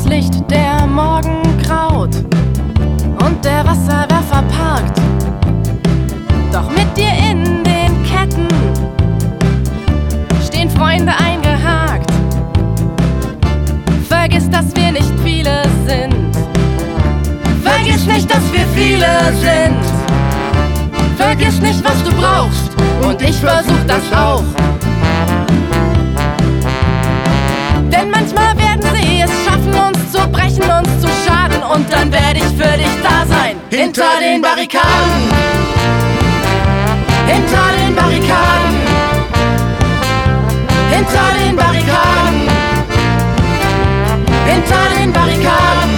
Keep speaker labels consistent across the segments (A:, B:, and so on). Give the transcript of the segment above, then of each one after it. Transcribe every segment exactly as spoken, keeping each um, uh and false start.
A: Licht, der Morgen graut und der Wasserwerfer parkt. Doch mit dir in den Ketten stehen Freunde eingehakt. Vergiss, dass wir nicht viele sind. Vergiss nicht, dass wir viele sind. Vergiss nicht, was du brauchst, und ich versuch das auch. Denn manchmal werden sie es schaffen, uns zu brechen, uns zu schaden, und dann werde ich für dich da sein. Hinter den Barrikaden, hinter den Barrikaden, hinter den Barrikaden, hinter den Barrikaden.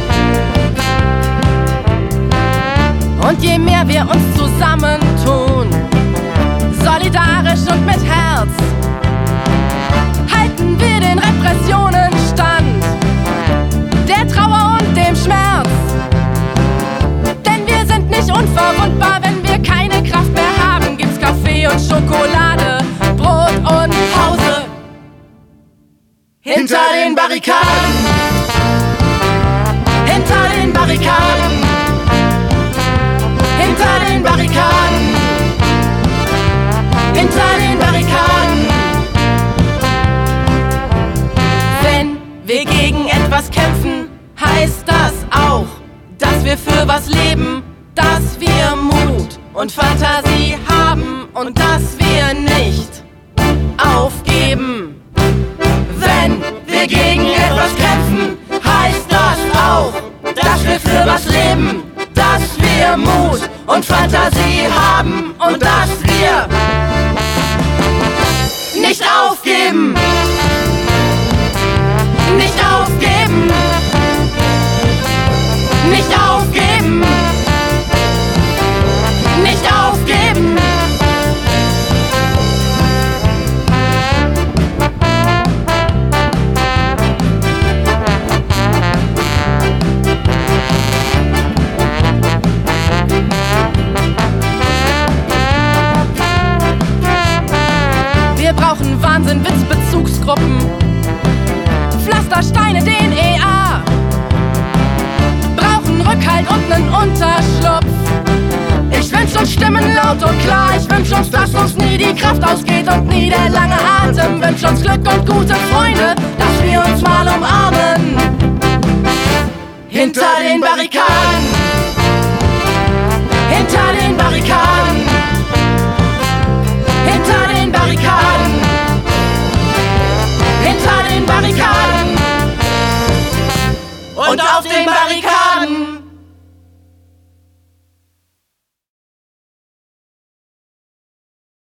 A: Und je mehr wir uns zusammentun, solidarisch und mit Herz, halten wir den Repressionen stand, der Trauer und dem Schmerz. Denn wir sind nicht unverwundbar, wenn wir keine Kraft mehr haben, gibt's Kaffee und Schokolade, Brot und Pause. Hinter den Barrikaden, hinter den Barrikaden, hinter den Barrikaden, hinter den Barrikaden. Wenn wir gegen etwas kämpfen, heißt das auch, dass wir für was leben, dass wir Mut und Fantasie haben und dass wir nicht aufgeben. Wenn wir gegen etwas kämpfen, heißt das auch, dass wir für was leben, dass wir Mut und Fantasie haben und dass wir nicht aufgeben. Nicht aufgeben. Nicht aufgeben. Nicht aufgeben. Wir brauchen Wahnsinn, Witz, Bezugsgruppen, Pflastersteine, D N A, brauchen Rückhalt und nen Unterschlupf. Ich wünsch uns Stimmen laut und klar, ich wünsch uns, dass uns nie die Kraft ausgeht und nie der lange Atem. Wünsch uns Glück und gute Freunde, dass wir uns mal umarmen. Hinter den Barrikaden, hinter den